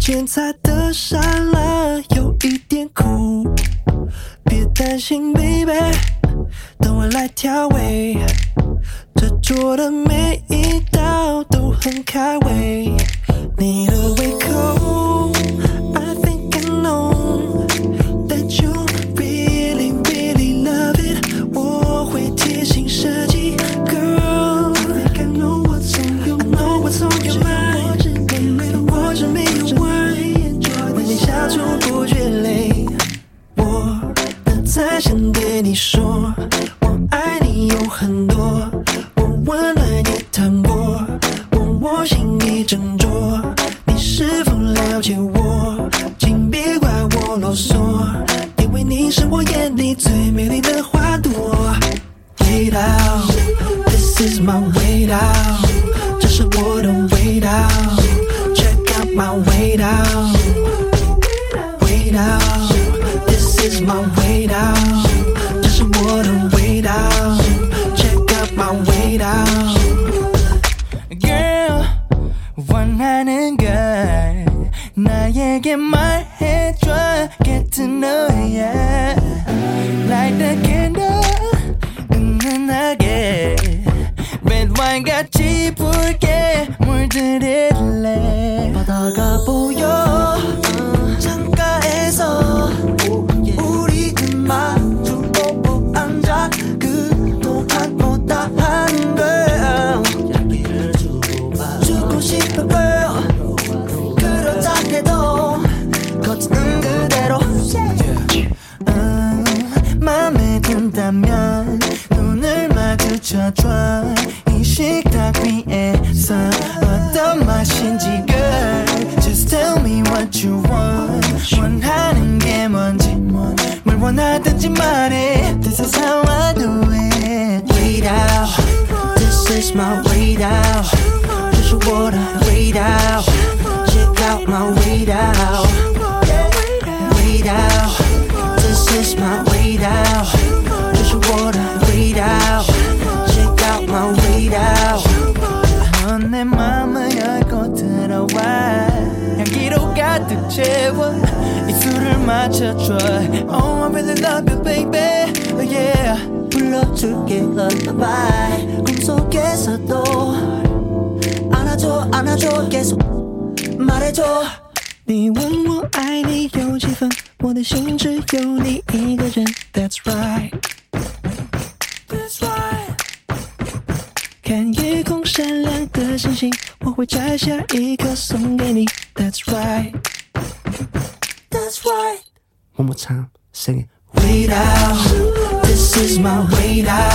剪裁的沙拉有一点苦，别担心 baby， 等我来调味，这桌的每一道都很开胃，你的胃口 I think I know that you really really love it， 我会贴心设计 Girl I think I know what's on your mind， I know what's on your mind， 我只没有玩，为你笑出不觉泪，我能再想对你说我爱你有很多，我温暖也谈过，我心已斟酌，你是否了解我，请别怪我啰嗦，因为你是我眼里最美丽的花朵，味道 This is my 味道，这是我的味道， Check out my 味道，味道 This is my 味道，这是我的味道， Check out my 味道。 Girl 원하는 걸 나에게 말해줘 Get to know ya Light the candle 은은하게 Red wine 같이 붉게 물들일래 바다가 보여 창가에서 우리 마주보고 앉아 그동안 못다한 girl 주고 싶어 girl 그렇다 해도 겉은 그대로 맘에 든다면 눈을 마주쳐줘 이 식탁 위에서 어떤 맛인지 girl Just tell me what you want 원하는 게 뭔지 뭘 원하든지 말해 This is how I do it 味道 This is my 味道这是我的味道 Check out my 味道味道 This is my 味道这是我的味道 Check out my 味道 넌 내 맘을 열고 들어와 향기로 가득 채워 이 술을 마셔줘 Oh I really love you baby oh yeah 불러줄게 lullaby 꿈속에서도 안아줘 안아줘 계속 말해줘你问我爱你有几分，我的心只有你一个人 That's right That's right 看夜空闪亮的星星，我会摘下一颗送给你 That's right That's right One more time, sing it 味道 This is my 味道